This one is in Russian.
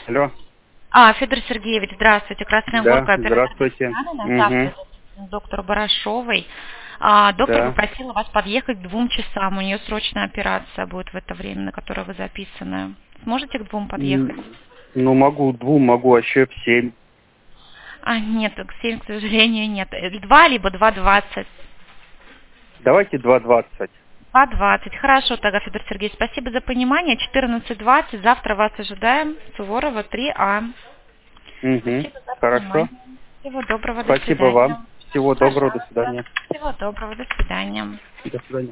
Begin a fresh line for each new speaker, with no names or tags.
Алло.
Федор Сергеевич, здравствуйте. Красная
Да,
Горка, оператор
здравствуйте.
на завтра доктор Барашовой. Доктор
Да.
попросила вас подъехать к 2 часам. У нее срочная операция будет в это время, на которое вы записаны. Сможете к 2 подъехать?
Ну, могу 2, могу еще в 7.
Нет, к 7, к сожалению, нет. 2 либо 2:20.
Давайте 2:20.
2:20. Хорошо, тогда, Федор Сергеевич, спасибо за понимание. 14:20. Завтра вас ожидаем. Суворова, 3А.
Угу.
Спасибо за
Хорошо.
понимание. Всего доброго, до
Спасибо
свидания.
вам. Всего доброго, до
Пожалуйста.
свидания.
Всего доброго, до свидания.
До свидания.